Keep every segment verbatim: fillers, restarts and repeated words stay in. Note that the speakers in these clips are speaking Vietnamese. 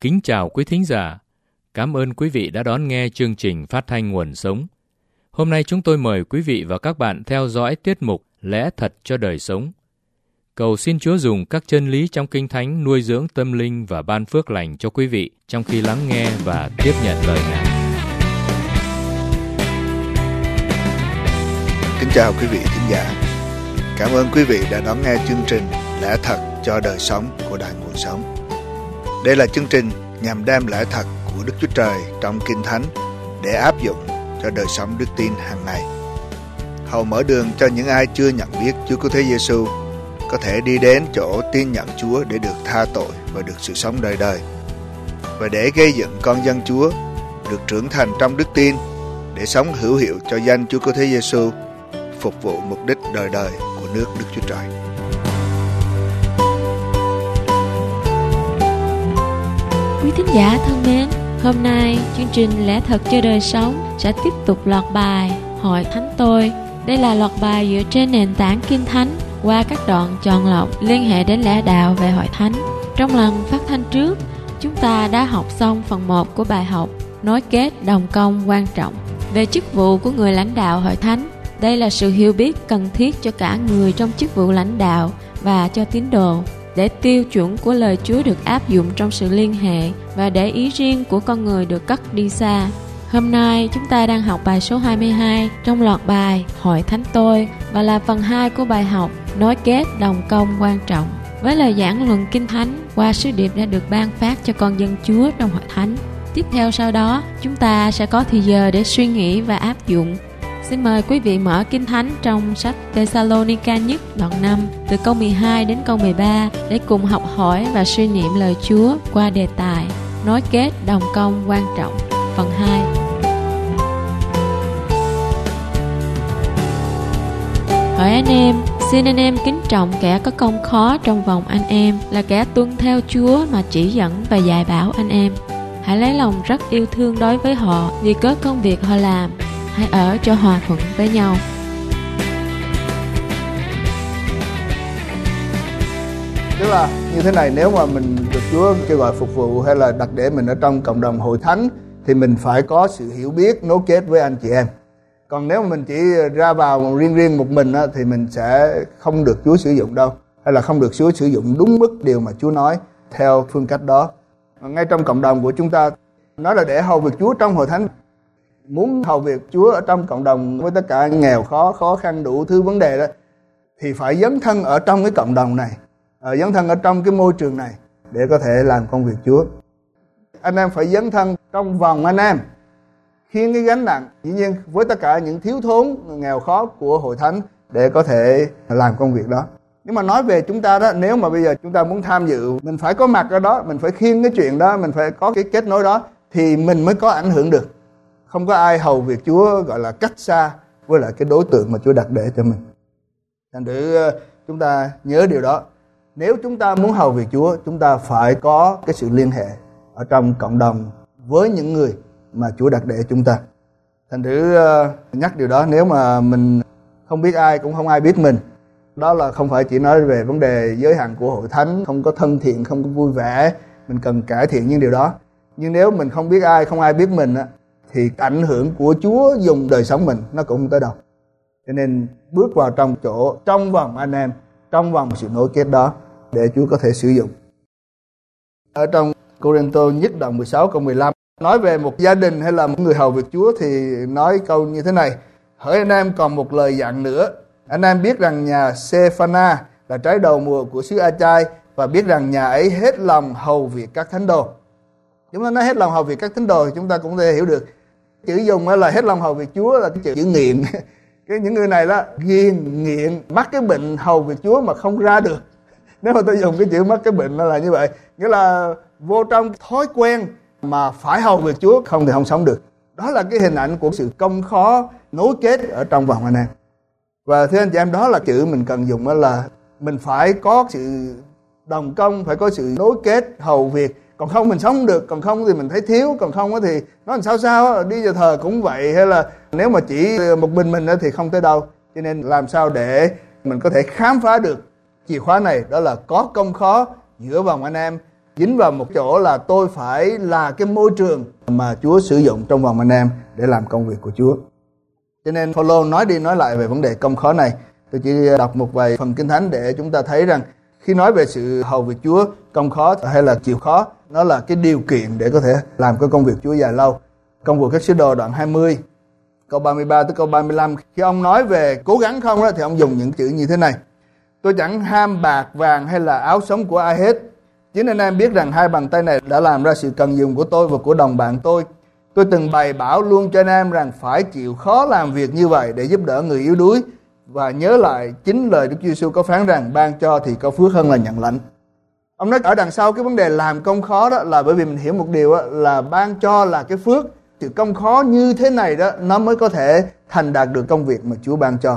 Kính chào quý thính giả. Cảm ơn quý vị đã đón nghe chương trình phát thanh Nguồn Sống. Hôm nay chúng tôi mời quý vị và các bạn theo dõi tiết mục Lẽ Thật cho Đời Sống. Cầu xin Chúa dùng các chân lý trong Kinh Thánh nuôi dưỡng tâm linh và ban phước lành cho quý vị trong khi lắng nghe và tiếp nhận lời Ngài. Kính chào quý vị thính giả. Cảm ơn quý vị đã đón nghe chương trình Lẽ Thật cho Đời Sống của Đài Nguồn Sống. Đây là chương trình nhằm đem lẽ thật của Đức Chúa Trời trong Kinh Thánh để áp dụng cho đời sống đức tin hàng ngày. Hầu mở đường cho những ai chưa nhận biết Chúa Cứu Thế Giêsu có thể đi đến chỗ tin nhận Chúa để được tha tội và được sự sống đời đời, và để gây dựng con dân Chúa được trưởng thành trong đức tin để sống hữu hiệu cho danh Chúa Cứu Thế Giêsu, phục vụ mục đích đời đời của nước Đức Chúa Trời. Quý thính giả thân mến, hôm nay chương trình Lẽ Thật cho Đời Sống sẽ tiếp tục loạt bài Hội Thánh Tôi. Đây là loạt bài dựa trên nền tảng Kinh Thánh qua các đoạn chọn lọc liên hệ đến lẽ đạo về Hội Thánh. Trong lần phát thanh trước, chúng ta đã học xong phần một của bài học Nối kết đồng công quan trọng về chức vụ của người lãnh đạo Hội Thánh. Đây là sự hiểu biết cần thiết cho cả người trong chức vụ lãnh đạo và cho tín đồ, để tiêu chuẩn của lời Chúa được áp dụng trong sự liên hệ và để ý riêng của con người được cất đi xa. Hôm nay chúng ta đang học bài số hai mươi hai trong loạt bài Hội Thánh Tôi và là phần hai của bài học Nối kết đồng công quan trọng với lời giảng luận Kinh Thánh qua sứ điệp đã được ban phát cho con dân Chúa trong Hội Thánh. Tiếp theo sau đó chúng ta sẽ có thời giờ để suy nghĩ và áp dụng. Xin mời quý vị mở Kinh Thánh trong sách Thessalonica nhất đoạn năm từ câu mười hai đến câu mười ba để cùng học hỏi và suy niệm lời Chúa qua đề tài Nối kết đồng công quan trọng phần hai. Hỏi anh em, xin anh em kính trọng kẻ có công khó trong vòng anh em, là kẻ tuân theo Chúa mà chỉ dẫn và dạy bảo anh em. Hãy lấy lòng rất yêu thương đối với họ vì cớ công việc họ làm. Hãy ở cho hòa thuận với nhau. Tức là như thế này, nếu mà mình được Chúa kêu gọi phục vụ hay là đặt để mình ở trong cộng đồng hội thánh thì mình phải có sự hiểu biết, nối kết với anh chị em. Còn nếu mà mình chỉ ra vào riêng riêng một mình á, thì mình sẽ không được Chúa sử dụng đâu, hay là không được Chúa sử dụng đúng mức điều mà Chúa nói theo phương cách đó. Ngay trong cộng đồng của chúng ta, nói là để hầu việc Chúa trong hội thánh. Muốn hầu việc Chúa ở trong cộng đồng với tất cả nghèo khó, khó khăn đủ thứ vấn đề đó, thì phải dấn thân ở trong cái cộng đồng này, à, dấn thân ở trong cái môi trường này để có thể làm công việc Chúa. Anh em phải dấn thân trong vòng anh em, khiêng cái gánh nặng, dĩ nhiên với tất cả những thiếu thốn, nghèo khó của hội thánh để có thể làm công việc đó. Nhưng mà nói về chúng ta đó, nếu mà bây giờ chúng ta muốn tham dự, mình phải có mặt ở đó, mình phải khiêng cái chuyện đó, mình phải có cái kết nối đó thì mình mới có ảnh hưởng được. Không có ai hầu việc Chúa gọi là cách xa với lại cái đối tượng mà Chúa đặt để cho mình. Thành thử chúng ta nhớ điều đó. Nếu chúng ta muốn hầu việc Chúa, chúng ta phải có cái sự liên hệ ở trong cộng đồng với những người mà Chúa đặt để chúng ta. Thành thử nhắc điều đó, nếu mà mình không biết ai, cũng không ai biết mình. Đó là không phải chỉ nói về vấn đề giới hạn của hội thánh, không có thân thiện, không có vui vẻ, mình cần cải thiện những điều đó. Nhưng nếu mình không biết ai, không ai biết mình á, thì ảnh hưởng của Chúa dùng đời sống mình nó cũng không tới đâu. Cho nên bước vào trong chỗ, trong vòng anh em, trong vòng sự nối kết đó để Chúa có thể sử dụng. Ở trong Cô-rinh-tô nhất đoạn mười sáu câu mười lăm nói về một gia đình hay là một người hầu việc Chúa thì nói câu như thế này: hỡi anh em, còn một lời dặn nữa. Anh em biết rằng nhà Se-pha-na là trái đầu mùa của xứ A-chai, và biết rằng nhà ấy hết lòng hầu việc các thánh đồ. Chúng ta nói hết lòng hầu việc các thánh đồ thì chúng ta cũng thể hiểu được chữ dùng là hết lòng hầu việc Chúa là cái chữ nghiện. Cái những người này đó ghiền, nghiện, mắc cái bệnh hầu việc Chúa mà không ra được. Nếu mà tôi dùng cái chữ mắc cái bệnh nó là như vậy, nghĩa là vô trong thói quen mà phải hầu việc Chúa, không thì không sống được. Đó là cái hình ảnh của sự công khó nối kết ở trong vòng anh em. Và thưa anh chị em, đó là chữ mình cần dùng, đó là mình phải có sự đồng công, phải có sự nối kết hầu việc. Còn không mình sống không được, còn không thì mình thấy thiếu, còn không thì nó làm sao sao, đi giờ thờ cũng vậy, hay là nếu mà chỉ một mình mình thì không tới đâu. Cho nên làm sao để mình có thể khám phá được chìa khóa này, đó là có công khó giữa vòng anh em dính vào một chỗ là tôi phải là cái môi trường mà Chúa sử dụng trong vòng anh em để làm công việc của Chúa. Cho nên Phaolô nói đi nói lại về vấn đề công khó này. Tôi chỉ đọc một vài phần Kinh Thánh để chúng ta thấy rằng khi nói về sự hầu việc Chúa, công khó hay là chịu khó, nó là cái điều kiện để có thể làm cái công việc Chúa dài lâu. Công vụ các sứ đồ đoạn hai mươi, câu ba mươi ba tới câu ba mươi lăm, khi ông nói về cố gắng không đó, thì ông dùng những chữ như thế này: tôi chẳng ham bạc vàng hay là áo sống của ai hết. Chính anh em biết rằng hai bàn tay này đã làm ra sự cần dùng của tôi và của đồng bạn tôi. Tôi từng bày bảo luôn cho anh em rằng phải chịu khó làm việc như vậy để giúp đỡ người yếu đuối, và nhớ lại chính lời Đức Chúa Giêsu có phán rằng ban cho thì có phước hơn là nhận lãnh. Ông nói ở đằng sau cái vấn đề làm công khó đó là bởi vì mình hiểu một điều đó, là ban cho là cái phước. Sự công khó như thế này đó nó mới có thể thành đạt được công việc mà Chúa ban cho.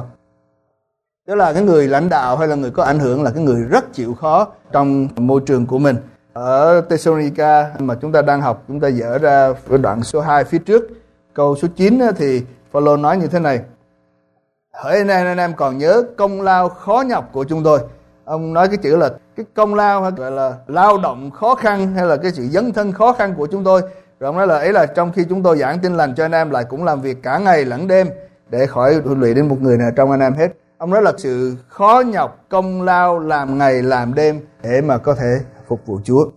Đó là cái người lãnh đạo hay là người có ảnh hưởng là cái người rất chịu khó trong môi trường của mình. Ở Thessalonica mà chúng ta đang học, chúng ta dở ra đoạn số hai phía trước, câu số chín thì Phaolô nói như thế này: hỡi anh em, anh em còn nhớ công lao khó nhọc của chúng tôi. Ông nói cái chữ là cái công lao hay gọi là lao động khó khăn hay là cái sự dấn thân khó khăn của chúng tôi. Rồi ông nói là ấy là trong khi chúng tôi giảng tin lành cho anh em lại cũng làm việc cả ngày lẫn đêm để khỏi lụy đến một người nào trong anh em hết. Ông nói là sự khó nhọc, công lao làm ngày làm đêm để mà có thể phục vụ Chúa.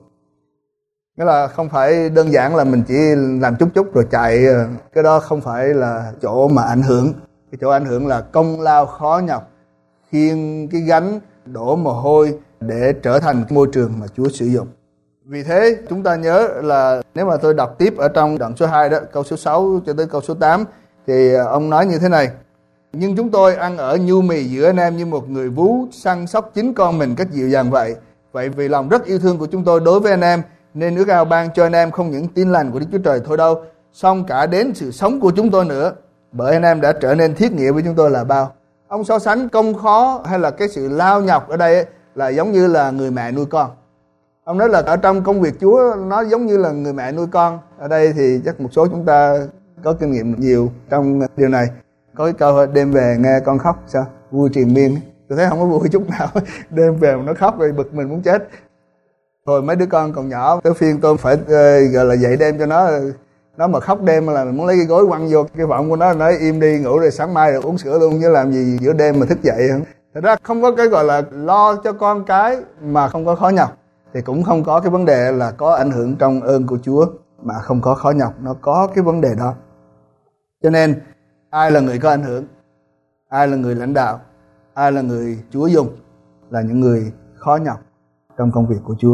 Nghĩa là không phải đơn giản là mình chỉ làm chút chút rồi chạy. Cái đó không phải là chỗ mà ảnh hưởng. Cái chỗ ảnh hưởng là công lao khó nhọc, khiêng cái gánh, đổ mồ hôi để trở thành cái môi trường mà Chúa sử dụng. Vì thế chúng ta nhớ là nếu mà tôi đọc tiếp ở trong đoạn số hai đó, câu số sáu cho tới câu số tám, thì ông nói như thế này: nhưng chúng tôi ăn ở nhu mì giữa anh em như một người vú săn sóc chính con mình cách dịu dàng vậy. Vậy vì lòng rất yêu thương của chúng tôi đối với anh em, nên ước ao ban cho anh em không những tin lành của Đức Chúa Trời thôi đâu, song cả đến sự sống của chúng tôi nữa, bởi anh em đã trở nên thiết nghĩa với chúng tôi là bao. Ông so sánh công khó hay là cái sự lao nhọc ở đây ấy, là giống như là người mẹ nuôi con. Ông nói là ở trong công việc Chúa nó giống như là người mẹ nuôi con. Ở đây thì chắc một số chúng ta có kinh nghiệm nhiều trong điều này. Có cái câu đêm về nghe con khóc sao vui triền miên, tôi thấy không có vui chút nào. Đêm về mà nó khóc rồi bực mình muốn chết. Rồi mấy đứa con còn nhỏ, tới phiên tôi phải uh, gọi là dậy đêm cho nó. Nó mà khóc đêm là mình muốn lấy cái gối quăng vô cái võng của nó, nói im đi ngủ rồi sáng mai rồi uống sữa luôn, chứ làm gì giữa đêm mà thức dậy. Thật ra không có cái gọi là lo cho con cái mà không có khó nhọc, thì cũng không có cái vấn đề là có ảnh hưởng trong ơn của Chúa mà không có khó nhọc. Nó có cái vấn đề đó. Cho nên ai là người có ảnh hưởng, ai là người lãnh đạo, ai là người Chúa dùng là những người khó nhọc trong công việc của Chúa.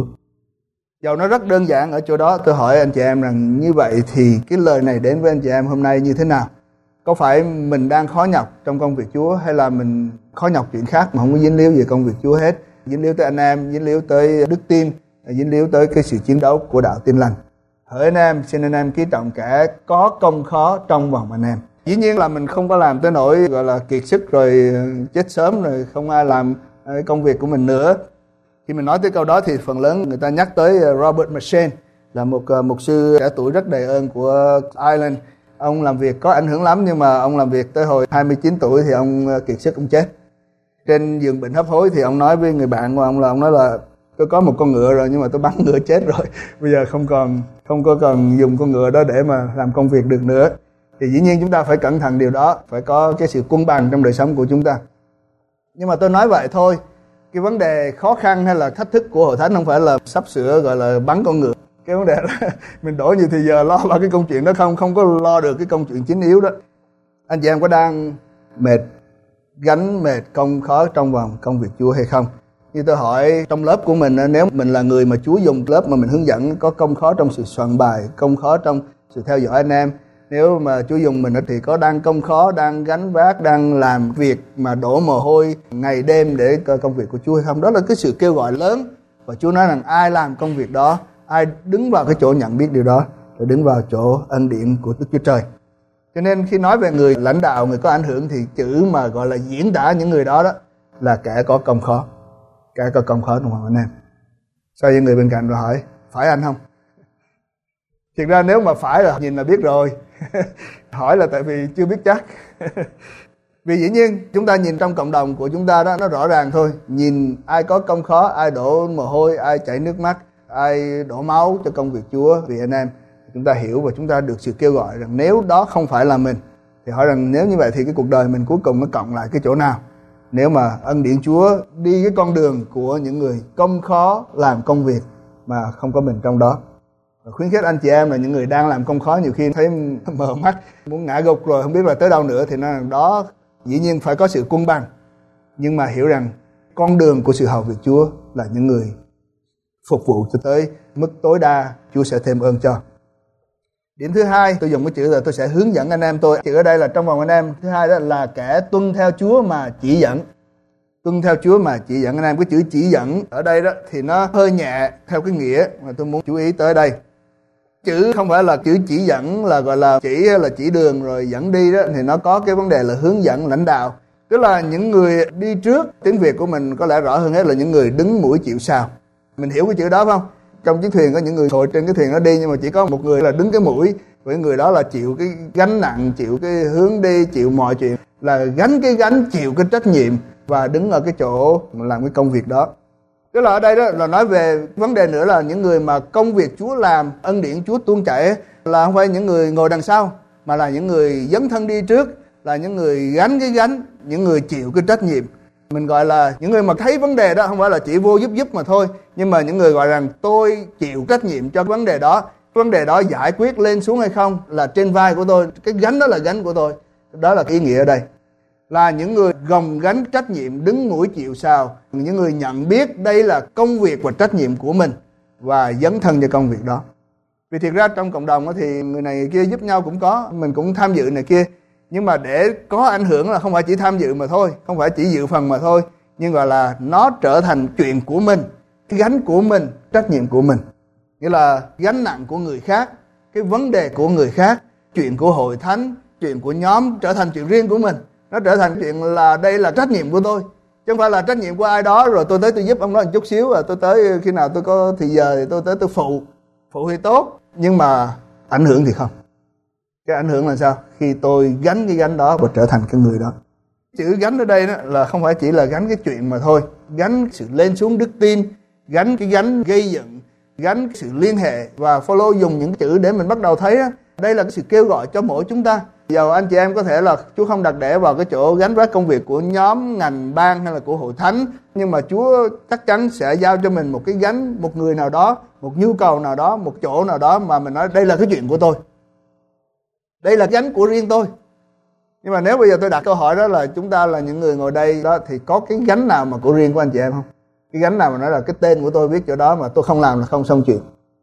Dầu nó rất đơn giản ở chỗ đó, tôi hỏi anh chị em rằng như vậy thì cái lời này đến với anh chị em hôm nay như thế nào? Có phải mình đang khó nhọc trong công việc Chúa, hay là mình khó nhọc chuyện khác mà không có dính líu về công việc Chúa hết? Dính líu tới anh em, dính líu tới đức tin, dính líu tới cái sự chiến đấu của đạo tin lành. Hỡi anh em, xin anh em ký trọng kẻ có công khó trong vòng anh em. Dĩ nhiên là mình không có làm tới nỗi gọi là kiệt sức rồi chết sớm rồi không ai làm công việc của mình nữa. Khi mình nói tới câu đó thì phần lớn người ta nhắc tới Robert McCheyne, là một mục sư trẻ tuổi rất đầy ơn của Ireland. Ông làm việc có ảnh hưởng lắm, nhưng mà ông làm việc tới hồi hai mươi chín tuổi thì ông kiệt sức, ông chết. Trên giường bệnh hấp hối thì ông nói với người bạn của ông là ông nói là tôi có một con ngựa rồi nhưng mà tôi bắn ngựa chết rồi. Bây giờ không còn không có còn dùng con ngựa đó để mà làm công việc được nữa. Thì dĩ nhiên chúng ta phải cẩn thận điều đó, phải có cái sự cân bằng trong đời sống của chúng ta. Nhưng mà tôi nói vậy thôi. Cái vấn đề khó khăn hay là thách thức của Hội Thánh không phải là sắp sửa gọi là bắn con ngựa. Cái vấn đề là mình đổ nhiều thời giờ lo vào cái công chuyện đó không, không có lo được cái công chuyện chính yếu đó. Anh chị em có đang mệt, gánh mệt công khó trong vòng công việc Chúa hay không? Như tôi hỏi trong lớp của mình, nếu mình là người mà Chúa dùng lớp mà mình hướng dẫn, có công khó trong sự soạn bài, công khó trong sự theo dõi anh em, nếu mà Chúa dùng mình thì có đang công khó, đang gánh vác, đang làm việc mà đổ mồ hôi ngày đêm để công việc của Chúa hay không? Đó là cái sự kêu gọi lớn. Và Chúa nói rằng ai làm công việc đó, ai đứng vào cái chỗ nhận biết điều đó, để đứng vào chỗ ân điển của Đức Chúa Trời. Cho nên khi nói về người lãnh đạo, người có ảnh hưởng, thì chữ mà gọi là diễn tả những người đó đó là kẻ có công khó, kẻ có công khó trong lòng anh em. Sao những người bên cạnh rồi hỏi, phải anh không? Thực ra nếu mà phải là nhìn là biết rồi. Hỏi là tại vì chưa biết chắc. Vì dĩ nhiên chúng ta nhìn trong cộng đồng của chúng ta đó, nó rõ ràng thôi. Nhìn ai có công khó, ai đổ mồ hôi, ai chảy nước mắt, ai đổ máu cho công việc Chúa vì anh em. Chúng ta hiểu và chúng ta được sự kêu gọi rằng nếu đó không phải là mình, thì hỏi rằng nếu như vậy thì cái cuộc đời mình cuối cùng nó cộng lại cái chỗ nào? Nếu mà ân điển Chúa đi cái con đường của những người công khó làm công việc mà không có mình trong đó. Và khuyến khích anh chị em là những người đang làm công khó nhiều khi thấy mờ mắt, muốn ngã gục rồi không biết là tới đâu nữa, thì nó đó dĩ nhiên phải có sự quân bằng. Nhưng mà hiểu rằng con đường của sự hầu việc Chúa là những người phục vụ cho tới mức tối đa, Chúa sẽ thêm ơn cho. Điểm thứ hai, tôi dùng cái chữ là tôi sẽ hướng dẫn anh em tôi. Chữ ở đây là trong vòng anh em. Thứ hai đó là kẻ tuân theo Chúa mà chỉ dẫn. Tuân theo Chúa mà chỉ dẫn anh em. Cái chữ chỉ dẫn ở đây đó thì nó hơi nhẹ theo cái nghĩa mà tôi muốn chú ý tới đây. Chữ không phải là chữ chỉ dẫn là gọi là chỉ hay là chỉ đường rồi dẫn đi đó, thì nó có cái vấn đề là hướng dẫn lãnh đạo. Tức là những người đi trước, tiếng Việt của mình có lẽ rõ hơn hết là những người đứng mũi chịu sào. Mình hiểu cái chữ đó không? Trong chiếc thuyền có những người ngồi trên cái thuyền đó đi, nhưng mà chỉ có một người là đứng cái mũi, với người đó là chịu cái gánh nặng, chịu cái hướng đi, chịu mọi chuyện, là gánh cái gánh, chịu cái trách nhiệm và đứng ở cái chỗ làm cái công việc đó. Tức là ở đây đó là nói về vấn đề nữa là những người mà công việc Chúa làm, ân điển Chúa tuôn chảy là không phải những người ngồi đằng sau, mà là những người dấn thân đi trước, là những người gánh cái gánh, những người chịu cái trách nhiệm. Mình gọi là những người mà thấy vấn đề đó không phải là chỉ vô giúp giúp mà thôi, nhưng mà những người gọi rằng tôi chịu trách nhiệm cho vấn đề đó. Vấn đề đó giải quyết lên xuống hay không là trên vai của tôi, cái gánh đó là gánh của tôi. Đó là cái ý nghĩa ở đây. Là những người gồng gánh trách nhiệm, đứng mũi chịu sào, những người nhận biết đây là công việc và trách nhiệm của mình và dấn thân cho công việc đó. Vì thiệt ra trong cộng đồng thì người này người kia giúp nhau cũng có, mình cũng tham dự này kia. Nhưng mà để có ảnh hưởng là không phải chỉ tham dự mà thôi, không phải chỉ dự phần mà thôi, nhưng gọi là nó trở thành chuyện của mình, cái gánh của mình, trách nhiệm của mình. Nghĩa là gánh nặng của người khác, cái vấn đề của người khác, chuyện của hội thánh, chuyện của nhóm trở thành chuyện riêng của mình. Nó trở thành chuyện là đây là trách nhiệm của tôi, chứ không phải là trách nhiệm của ai đó rồi tôi tới tôi giúp ông đó một chút xíu, rồi tôi tới khi nào tôi có thì giờ thì tôi tới tôi phụ. Phụ thì tốt, nhưng mà ảnh hưởng thì không. Cái ảnh hưởng là sao? Khi tôi gánh cái gánh đó và trở thành cái người đó. Chữ gánh ở đây đó là không phải chỉ là gánh cái chuyện mà thôi, gánh sự lên xuống đức tin, gánh cái gánh gây dựng, gánh sự liên hệ. Và Phaolô dùng những chữ để mình bắt đầu thấy đó, đây là cái sự kêu gọi cho mỗi chúng ta. Giờ anh chị em có thể là Chúa không đặt để vào cái chỗ gánh vác công việc của nhóm, ngành, ban hay là của hội thánh, nhưng mà Chúa chắc chắn sẽ giao cho mình một cái gánh, một người nào đó, một nhu cầu nào đó, một chỗ nào đó mà mình nói đây là cái chuyện của tôi, đây là gánh của riêng tôi. Nhưng mà nếu bây giờ tôi đặt câu hỏi đó là chúng ta là những người ngồi đây đó, thì có cái gánh nào mà của riêng của anh chị em không? Cái gánh nào mà nói là cái tên của tôi viết chỗ đó mà tôi không làm là không xong chuyện.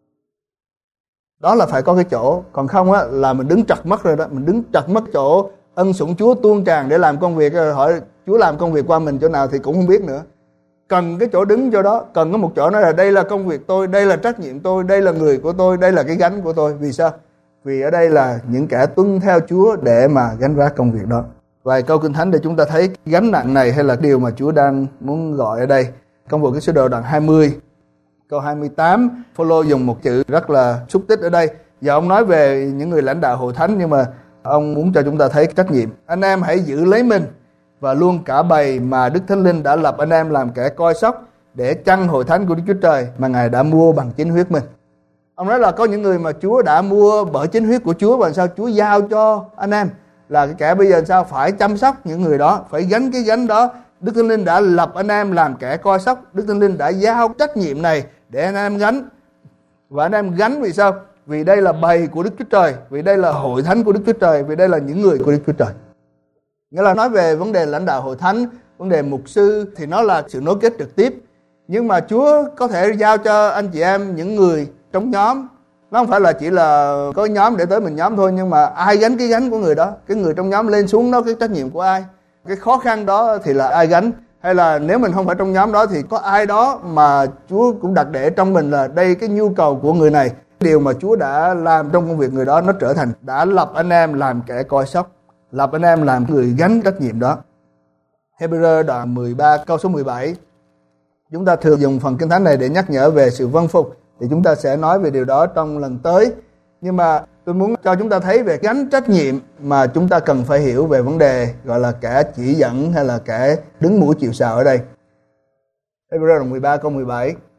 Đó là phải có cái chỗ. Còn không á là mình đứng trật mất rồi đó. Mình đứng trật mất chỗ ân sủng Chúa tuôn tràn để làm công việc. Hỏi Chúa làm công việc qua mình chỗ nào thì cũng không biết nữa. Cần cái chỗ đứng chỗ đó. Cần có một chỗ nói là đây là công việc tôi, đây là trách nhiệm tôi, đây là người của tôi, đây là cái gánh của tôi. Vì sao? Vì ở đây là những kẻ tuân theo Chúa để mà gánh vác công việc đó. Vài câu Kinh Thánh để chúng ta thấy gánh nặng này hay là điều mà Chúa đang muốn gọi ở đây. Công vụ các sứ đồ đoạn hai mươi, câu hai mươi tám, Phaolô dùng một chữ rất là xúc tích ở đây. Giờ ông nói về những người lãnh đạo hội thánh, nhưng mà ông muốn cho chúng ta thấy trách nhiệm. Anh em hãy giữ lấy mình và luôn cả bầy mà Đức Thánh Linh đã lập anh em làm kẻ coi sóc để chăn hội thánh của Đức Chúa Trời mà Ngài đã mua bằng chính huyết mình. Ông nói là có những người mà Chúa đã mua bởi chính huyết của Chúa, và sao Chúa giao cho anh em là cái kẻ bây giờ sao phải chăm sóc những người đó, phải gánh cái gánh đó. Đức Thánh Linh đã lập anh em làm kẻ coi sóc. Đức Thánh Linh đã giao trách nhiệm này để anh em gánh. Và anh em gánh vì sao? Vì đây là bầy của Đức Chúa Trời, vì đây là hội thánh của Đức Chúa Trời, vì đây là những người của Đức Chúa Trời. Nghĩa là nói về vấn đề lãnh đạo hội thánh, vấn đề mục sư thì nó là sự nối kết trực tiếp. Nhưng mà Chúa có thể giao cho anh chị em những người trong nhóm. Nó không phải là chỉ là có nhóm để tới mình nhóm thôi, nhưng mà ai gánh cái gánh của người đó. Cái người trong nhóm lên xuống đó, cái trách nhiệm của ai? Cái khó khăn đó thì là ai gánh? Hay là nếu mình không phải trong nhóm đó thì có ai đó mà Chúa cũng đặt để trong mình là đây cái nhu cầu của người này. Điều mà Chúa đã làm trong công việc người đó nó trở thành đã lập anh em làm kẻ coi sóc, lập anh em làm người gánh trách nhiệm đó. Hebrew đoạn mười ba câu số mười bảy. Chúng ta thường dùng phần Kinh Thánh này để nhắc nhở về sự vâng phục, thì chúng ta sẽ nói về điều đó trong lần tới. Nhưng mà tôi muốn cho chúng ta thấy về gánh trách nhiệm mà chúng ta cần phải hiểu về vấn đề gọi là kẻ chỉ dẫn hay là kẻ đứng mũi chịu sào ở đây. Hebrew đoạn mười ba câu mười bảy.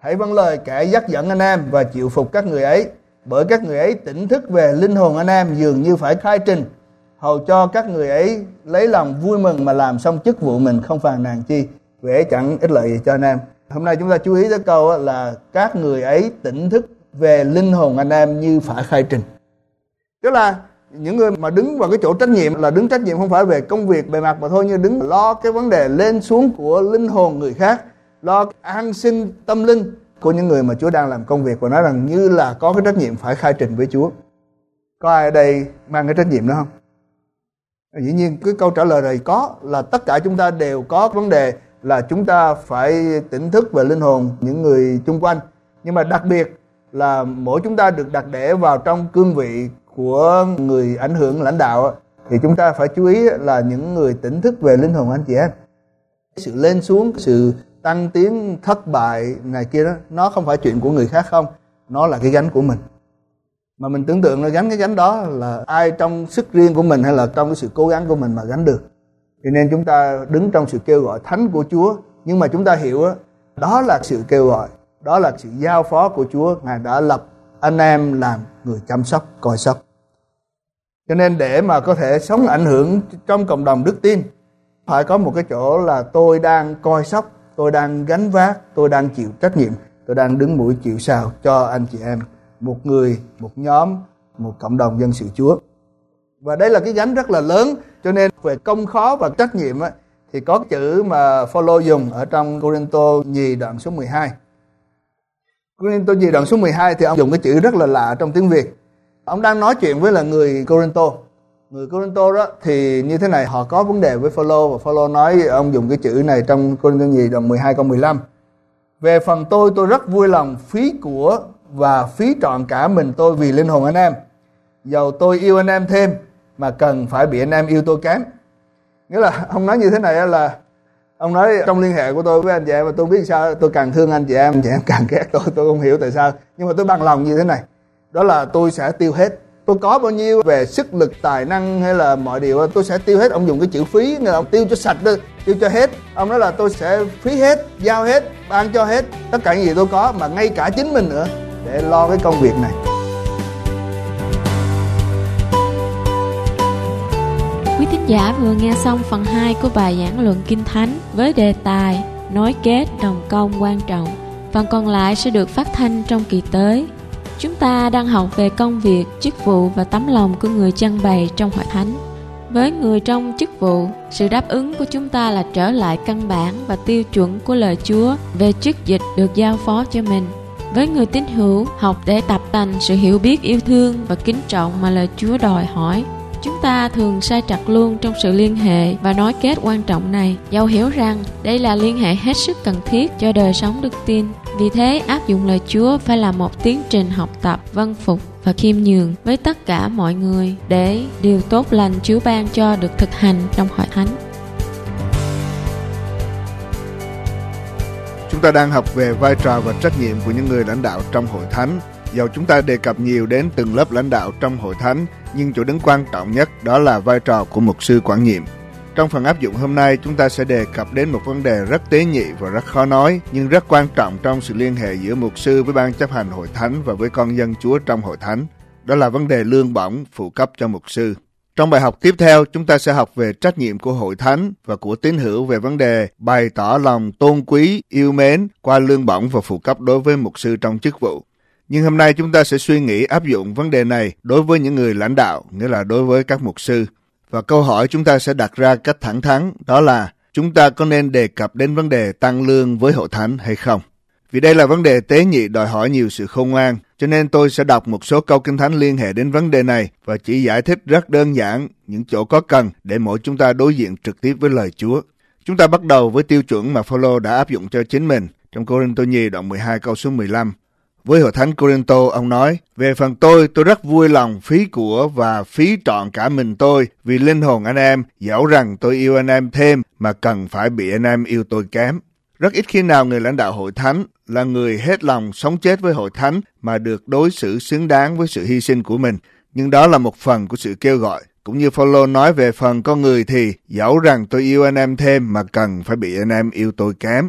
Hãy vâng lời kẻ dắt dẫn anh em và chịu phục các người ấy, bởi các người ấy tỉnh thức về linh hồn anh em dường như phải khai trình, hầu cho các người ấy lấy lòng vui mừng mà làm xong chức vụ mình, không phàn nàn chi, vì ấy chẳng ích lợi gì cho anh em. Hôm nay chúng ta chú ý tới câu là các người ấy tỉnh thức về linh hồn anh em như phải khai trình. Tức là những người mà đứng vào cái chỗ trách nhiệm là đứng trách nhiệm không phải về công việc bề mặt mà thôi, nhưng đứng lo cái vấn đề lên xuống của linh hồn người khác, lo an sinh tâm linh của những người mà Chúa đang làm công việc, và nói rằng như là có cái trách nhiệm phải khai trình với Chúa. Có ai ở đây mang cái trách nhiệm đó không? Dĩ nhiên cái câu trả lời này có, là tất cả chúng ta đều có vấn đề là chúng ta phải tỉnh thức về linh hồn những người chung quanh. Nhưng mà đặc biệt là mỗi chúng ta được đặt để vào trong cương vị của người ảnh hưởng lãnh đạo, thì chúng ta phải chú ý là những người tỉnh thức về linh hồn anh chị em. Sự lên xuống, sự tăng tiến, thất bại này kia đó, nó không phải chuyện của người khác không, nó là cái gánh của mình. Mà mình tưởng tượng là gánh cái gánh đó là ai trong sức riêng của mình hay là trong cái sự cố gắng của mình mà gánh được. Cho nên chúng ta đứng trong sự kêu gọi thánh của Chúa, nhưng mà chúng ta hiểu đó, đó là sự kêu gọi, đó là sự giao phó của Chúa. Ngài đã lập anh em làm người chăm sóc, coi sóc. Cho nên để mà có thể sống ảnh hưởng trong cộng đồng đức tin, phải có một cái chỗ là tôi đang coi sóc, tôi đang gánh vác, tôi đang chịu trách nhiệm, tôi đang đứng mũi chịu sào cho anh chị em, một người, một nhóm, một cộng đồng dân sự Chúa. Và đây là cái gánh rất là lớn. Cho nên về công khó và trách nhiệm á, thì có chữ mà Phaolô dùng ở trong Cô-rinh-tô nhì đoạn số mười hai. Cô-rinh-tô nhì đoạn số mười hai thì ông dùng cái chữ rất là lạ trong tiếng Việt. Ông đang nói chuyện với là người Cô-rinh-tô. Người Cô-rinh-tô đó thì như thế này, họ có vấn đề với Phaolô, và Phaolô nói, ông dùng cái chữ này trong Cô-rinh-tô nhì đoạn mười hai câu mười lăm. Về phần tôi, tôi rất vui lòng phí của và phí trọn cả mình tôi vì linh hồn anh em. Dầu tôi yêu anh em thêm mà cần phải bị anh em yêu tôi kém. Nghĩa là ông nói như thế này là, ông nói trong liên hệ của tôi với anh chị em, và tôi biết sao tôi càng thương anh chị em, anh chị em càng ghét tôi, tôi không hiểu tại sao. Nhưng mà tôi bằng lòng như thế này, đó là tôi sẽ tiêu hết. Tôi có bao nhiêu về sức lực, tài năng hay là mọi điều, tôi sẽ tiêu hết. Ông dùng cái chữ phí, nghĩa là ông tiêu cho sạch đi, tiêu cho hết. Ông nói là tôi sẽ phí hết, giao hết, ban cho hết, tất cả những gì tôi có, mà ngay cả chính mình nữa, để lo cái công việc này. Quý thính giả vừa nghe xong phần hai của bài giảng luận Kinh Thánh với đề tài Nối kết đồng công quan trọng. Phần còn lại sẽ được phát thanh trong kỳ tới. Chúng ta đang học về công việc, chức vụ và tấm lòng của người trưng bày trong hội thánh. Với người trong chức vụ, sự đáp ứng của chúng ta là trở lại căn bản và tiêu chuẩn của lời Chúa về chức dịch được giao phó cho mình. Với người tín hữu, học để tập tành sự hiểu biết, yêu thương và kính trọng mà lời Chúa đòi hỏi. Chúng ta thường sai trật luôn trong sự liên hệ và nối kết quan trọng này, dẫu hiểu rằng đây là liên hệ hết sức cần thiết cho đời sống đức tin. Vì thế, áp dụng lời Chúa phải là một tiến trình học tập, vâng phục và khiêm nhường với tất cả mọi người, để điều tốt lành Chúa ban cho được thực hành trong hội thánh. Chúng ta đang học về vai trò và trách nhiệm của những người lãnh đạo trong hội thánh. Dầu chúng ta đề cập nhiều đến từng lớp lãnh đạo trong hội thánh, nhưng chỗ đứng quan trọng nhất đó là vai trò của mục sư quản nhiệm. Trong phần áp dụng hôm nay, chúng ta sẽ đề cập đến một vấn đề rất tế nhị và rất khó nói, nhưng rất quan trọng trong sự liên hệ giữa mục sư với ban chấp hành hội thánh và với con dân Chúa trong hội thánh. Đó là vấn đề lương bổng phụ cấp cho mục sư. Trong bài học tiếp theo, chúng ta sẽ học về trách nhiệm của hội thánh và của tín hữu về vấn đề bày tỏ lòng tôn quý, yêu mến qua lương bổng và phụ cấp đối với mục sư trong chức vụ. Nhưng hôm nay chúng ta sẽ suy nghĩ áp dụng vấn đề này đối với những người lãnh đạo, nghĩa là đối với các mục sư. Và câu hỏi chúng ta sẽ đặt ra cách thẳng thắn, đó là chúng ta có nên đề cập đến vấn đề tăng lương với hội thánh hay không? Vì đây là vấn đề tế nhị đòi hỏi nhiều sự khôn ngoan, cho nên tôi sẽ đọc một số câu Kinh Thánh liên hệ đến vấn đề này và chỉ giải thích rất đơn giản những chỗ có cần để mỗi chúng ta đối diện trực tiếp với lời Chúa. Chúng ta bắt đầu với tiêu chuẩn mà Phaolô đã áp dụng cho chính mình trong Cô-rinh-tô nhì đoạn mười hai câu số mười lăm. Với hội thánh Cô-rinh-tô, ông nói: Về phần tôi, tôi rất vui lòng phí của và phí trọn cả mình tôi vì linh hồn anh em, dẫu rằng tôi yêu anh em thêm mà cần phải bị anh em yêu tôi kém. Rất ít khi nào người lãnh đạo hội thánh là người hết lòng sống chết với hội thánh mà được đối xử xứng đáng với sự hy sinh của mình. Nhưng đó là một phần của sự kêu gọi. Cũng như Phaolô nói về phần con người thì dẫu rằng tôi yêu anh em thêm mà cần phải bị anh em yêu tôi kém.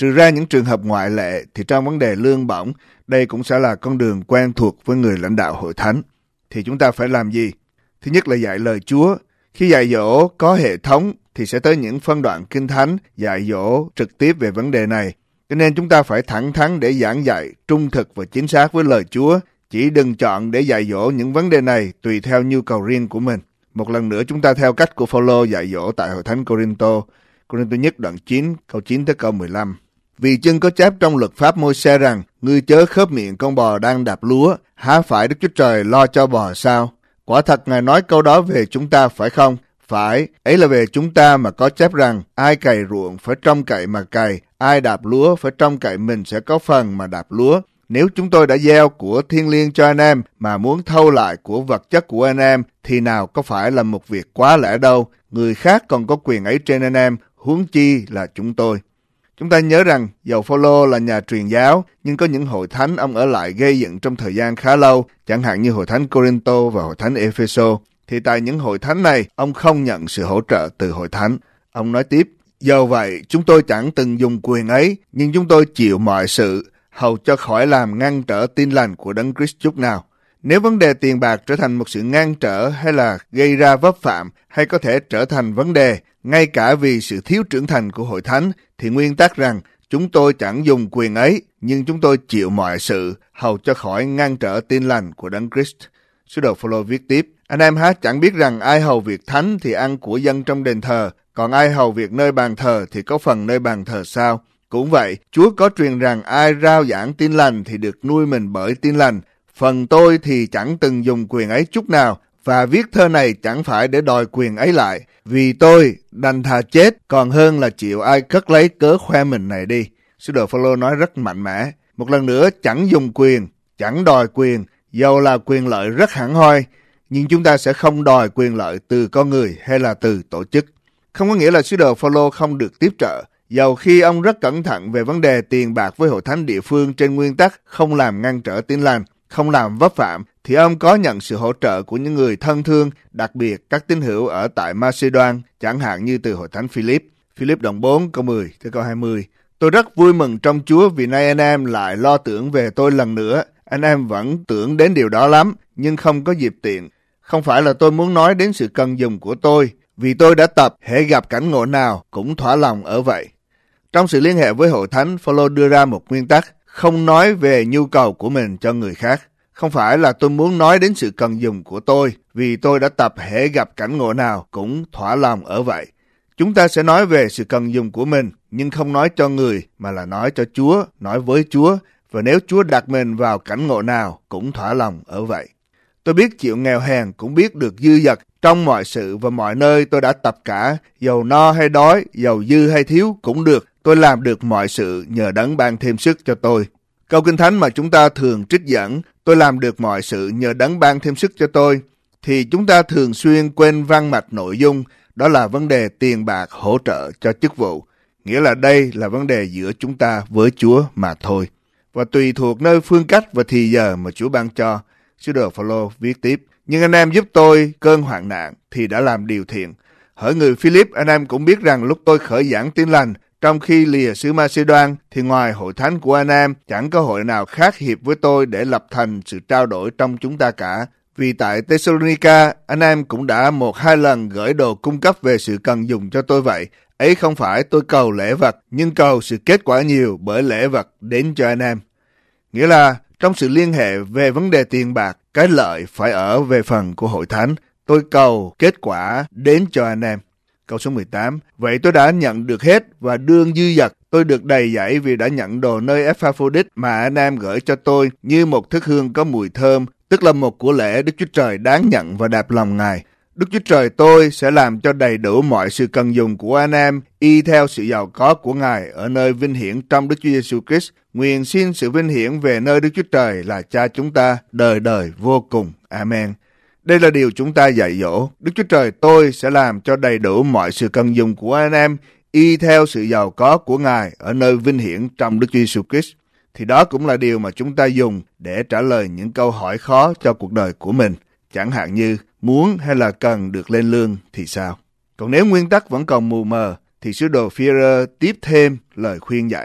Trừ ra những trường hợp ngoại lệ thì trong vấn đề lương bổng, đây cũng sẽ là con đường quen thuộc với người lãnh đạo hội thánh. Thì chúng ta phải làm gì? Thứ nhất là dạy lời Chúa. Khi dạy dỗ có hệ thống thì sẽ tới những phân đoạn Kinh Thánh dạy dỗ trực tiếp về vấn đề này. Cho nên chúng ta phải thẳng thắn để giảng dạy trung thực và chính xác với lời Chúa. Chỉ đừng chọn để dạy dỗ những vấn đề này tùy theo nhu cầu riêng của mình. Một lần nữa chúng ta theo cách của Phao-lô dạy dỗ tại hội thánh Cô-rinh-tô. Cô-rinh-tô nhất đoạn chín, câu chín tới câu mười lăm. Vì chưng có chép trong luật pháp Môi-se rằng, ngươi chớ khớp miệng con bò đang đạp lúa, há phải Đức Chúa Trời lo cho bò sao? Quả thật Ngài nói câu đó về chúng ta phải không? Phải, ấy là về chúng ta mà có chép rằng, ai cày ruộng phải trông cậy mà cày, ai đạp lúa phải trông cậy mình sẽ có phần mà đạp lúa. Nếu chúng tôi đã gieo của thiên liêng cho anh em mà muốn thâu lại của vật chất của anh em, thì nào có phải là một việc quá lẽ đâu, người khác còn có quyền ấy trên anh em, huống chi là chúng tôi. Chúng ta nhớ rằng, dầu Phao-lô là nhà truyền giáo, nhưng có những hội thánh ông ở lại gây dựng trong thời gian khá lâu, chẳng hạn như hội thánh Cô-rinh-tô và hội thánh Ê-phê-sô. Thì tại những hội thánh này, ông không nhận sự hỗ trợ từ hội thánh. Ông nói tiếp, dầu vậy, chúng tôi chẳng từng dùng quyền ấy, nhưng chúng tôi chịu mọi sự, hầu cho khỏi làm ngăn trở tin lành của Đấng Christ chút nào. Nếu vấn đề tiền bạc trở thành một sự ngăn trở hay là gây ra vấp phạm hay có thể trở thành vấn đề, ngay cả vì sự thiếu trưởng thành của hội thánh, thì nguyên tắc rằng chúng tôi chẳng dùng quyền ấy, nhưng chúng tôi chịu mọi sự, hầu cho khỏi ngăn trở tin lành của Đấng Christ. Sứ đồ Phao-lô viết tiếp, anh em há chẳng biết rằng ai hầu việc thánh thì ăn của dân trong đền thờ, còn ai hầu việc nơi bàn thờ thì có phần nơi bàn thờ sao? Cũng vậy, Chúa có truyền rằng ai rao giảng tin lành thì được nuôi mình bởi tin lành. Phần tôi thì chẳng từng dùng quyền ấy chút nào, và viết thơ này chẳng phải để đòi quyền ấy lại, vì tôi đành thà chết còn hơn là chịu ai cất lấy cớ khoe mình này đi. Sứ đồ Phao-lô nói rất mạnh mẽ. Một lần nữa, chẳng dùng quyền, chẳng đòi quyền, dầu là quyền lợi rất hẳn hoi, nhưng chúng ta sẽ không đòi quyền lợi từ con người hay là từ tổ chức. Không có nghĩa là sứ đồ Phao-lô không được tiếp trợ. Dầu khi ông rất cẩn thận về vấn đề tiền bạc với hội thánh địa phương trên nguyên tắc không làm ngăn trở tin lành, không làm vấp phạm, thì ông có nhận sự hỗ trợ của những người thân thương, đặc biệt các tín hữu ở tại Macedoan, chẳng hạn như từ hội thánh Philip. Philip đoạn bốn câu mười tới câu hai mươi. Tôi rất vui mừng trong Chúa vì nay anh em lại lo tưởng về tôi lần nữa. Anh em vẫn tưởng đến điều đó lắm, nhưng không có dịp tiện. Không phải là tôi muốn nói đến sự cần dùng của tôi, vì tôi đã tập hễ gặp cảnh ngộ nào cũng thỏa lòng ở vậy. Trong sự liên hệ với hội thánh, Phao-lô đưa ra một nguyên tắc, không nói về nhu cầu của mình cho người khác. Không phải là tôi muốn nói đến sự cần dùng của tôi, vì tôi đã tập hễ gặp cảnh ngộ nào cũng thỏa lòng ở vậy. Chúng ta sẽ nói về sự cần dùng của mình, nhưng không nói cho người, mà là nói cho Chúa, nói với Chúa, và nếu Chúa đặt mình vào cảnh ngộ nào cũng thỏa lòng ở vậy. Tôi biết chịu nghèo hèn, cũng biết được dư dật, trong mọi sự và mọi nơi tôi đã tập cả, dầu no hay đói, dầu dư hay thiếu cũng được, tôi làm được mọi sự nhờ Đấng ban thêm sức cho tôi. Câu Kinh Thánh mà chúng ta thường trích dẫn, tôi làm được mọi sự nhờ Đấng ban thêm sức cho tôi, thì chúng ta thường xuyên quên văng mạch nội dung, đó là vấn đề tiền bạc hỗ trợ cho chức vụ. Nghĩa là đây là vấn đề giữa chúng ta với Chúa mà thôi. Và tùy thuộc nơi phương cách và thì giờ mà Chúa ban cho, sứ đồ Phao-lô viết tiếp, nhưng anh em giúp tôi cơn hoạn nạn thì đã làm điều thiện. Hỡi người Philip, anh em cũng biết rằng lúc tôi khởi giảng tin lành, trong khi lìa xứ Macedoan, thì ngoài hội thánh của anh em, chẳng có hội nào khác hiệp với tôi để lập thành sự trao đổi trong chúng ta cả. Vì tại Thessalonica, anh em cũng đã một hai lần gửi đồ cung cấp về sự cần dùng cho tôi vậy. Ấy không phải tôi cầu lễ vật, nhưng cầu sự kết quả nhiều bởi lễ vật đến cho anh em. Nghĩa là, trong sự liên hệ về vấn đề tiền bạc, cái lợi phải ở về phần của hội thánh. Tôi cầu kết quả đến cho anh em. Câu số mười tám. Vậy tôi đã nhận được hết và đương dư dật. Tôi được đầy dẫy vì đã nhận đồ nơi Epaphroditus mà anh em gửi cho tôi như một thức hương có mùi thơm, tức là một của lễ Đức Chúa Trời đáng nhận và đạp lòng Ngài. Đức Chúa Trời tôi sẽ làm cho đầy đủ mọi sự cần dùng của anh em y theo sự giàu có của Ngài ở nơi vinh hiển trong Đức Chúa Giêsu Christ. Nguyện xin sự vinh hiển về nơi Đức Chúa Trời là Cha chúng ta đời đời vô cùng. Amen. Đây là điều chúng ta dạy dỗ. Đức Chúa Trời tôi sẽ làm cho đầy đủ mọi sự cần dùng của anh em y theo sự giàu có của Ngài ở nơi vinh hiển trong Đức Chúa Giêsu Christ. Thì đó cũng là điều mà chúng ta dùng để trả lời những câu hỏi khó cho cuộc đời của mình. Chẳng hạn như muốn hay là cần được lên lương thì sao? Còn nếu nguyên tắc vẫn còn mù mờ thì sứ đồ Phi-e-rơ tiếp thêm lời khuyên dạy.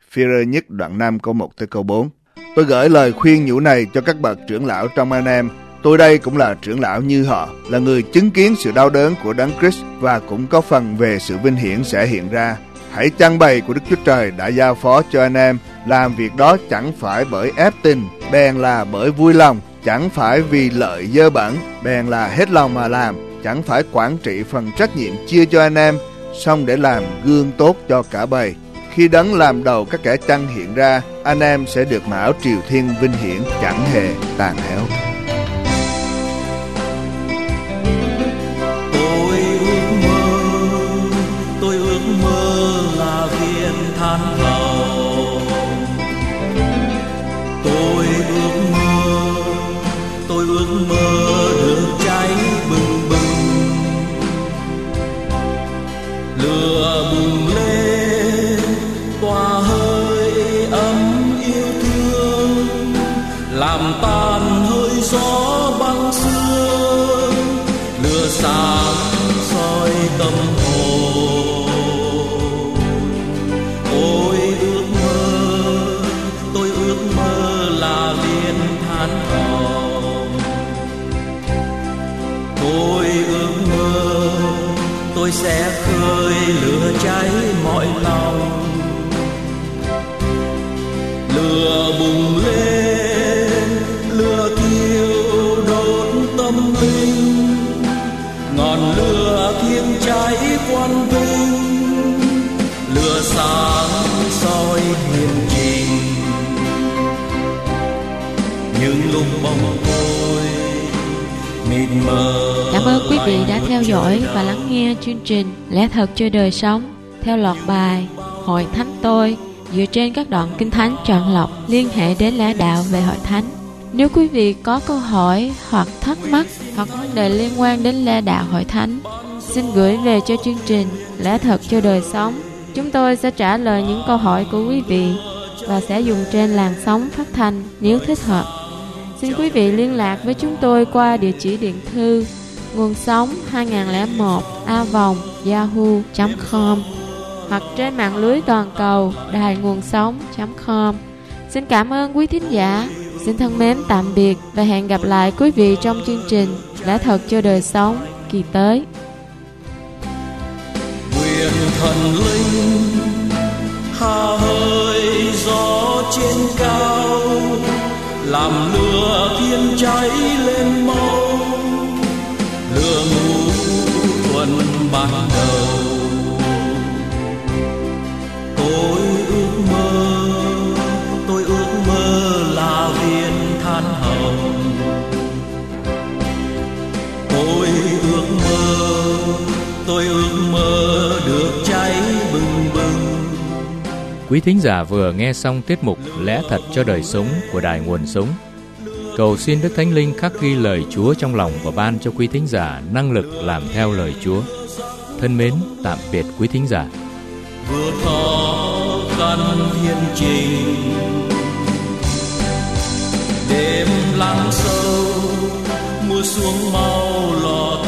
Phi-rơ nhất đoạn năm câu một tới câu bốn. Tôi gửi lời khuyên nhủ này cho các bậc trưởng lão trong anh em. Tôi đây cũng là trưởng lão như họ, là người chứng kiến sự đau đớn của Đấng Christ và cũng có phần về sự vinh hiển sẽ hiện ra. Hãy trang bày của Đức Chúa Trời đã giao phó cho anh em, làm việc đó chẳng phải bởi ép tình, bèn là bởi vui lòng, chẳng phải vì lợi dơ bẩn, bèn là hết lòng mà làm, chẳng phải quản trị phần trách nhiệm chia cho anh em, song để làm gương tốt cho cả bầy. Khi Đấng làm đầu các kẻ chăn hiện ra, anh em sẽ được mão triều thiên vinh hiển chẳng hề tàn héo. Tôi ước mơ, tôi ước mơ là viên than hồng. Tôi ước mơ, tôi ước mơ được cháy bừng bừng, lửa bùng lên tỏa hơi ấm yêu thương, làm tan hơi gió băng sương, lửa sáng soi tâm hồn. Ôi ước mơ, tôi ước mơ là viên than hồng. Tôi ước mơ, tôi sẽ khơi lửa cháy mọi lòng, lửa bùng lên, lửa thiêu đốt tâm linh, ngọn lửa thiêng cháy quang vinh, lửa sáng soi hiền trình. Những lúc bóng tôi mịt mờ. Cảm ơn quý vị đã theo dõi và lắng nghe chương trình Lẽ Thật Cho Đời Sống theo loạt bài Hội Thánh Tôi dựa trên các đoạn Kinh Thánh chọn lọc liên hệ đến lẽ đạo về Hội Thánh. Nếu quý vị có câu hỏi hoặc thắc mắc hoặc vấn đề liên quan đến lẽ đạo Hội Thánh, xin gửi về cho chương trình Lẽ Thật Cho Đời Sống. Chúng tôi sẽ trả lời những câu hỏi của quý vị và sẽ dùng trên làn sóng phát thanh nếu thích hợp. Xin quý vị liên lạc với chúng tôi qua địa chỉ điện thư nguồn sống hai không không một a vòng yahoo chấm com hoặc trên mạng lưới toàn cầu đài nguồn sống chấm com. Xin cảm ơn quý thính giả. Xin thân mến tạm biệt và hẹn gặp lại quý vị trong chương trình Lẽ Thật Cho Đời Sống kỳ tới. Nguyện thần linh hà hơi gió trên cao, làm lửa thiên cháy lên mau, lửa ngũ tuần ban đầu. Tôi ước mơ, tôi ước mơ là viên than hồng. Tôi ước mơ, tôi ước mơ được cháy bừng bừng. Quý thính giả vừa nghe xong tiết mục Lẽ Thật Cho Đời Sống của Đài Nguồn Sống. Cầu xin Đức Thánh Linh khắc ghi lời Chúa trong lòng và ban cho quý thính giả năng lực làm theo lời Chúa. Thân mến, tạm biệt quý thính giả. Vượt khó khăn thiên trình, đêm lắng sâu mưa xuống mau lọt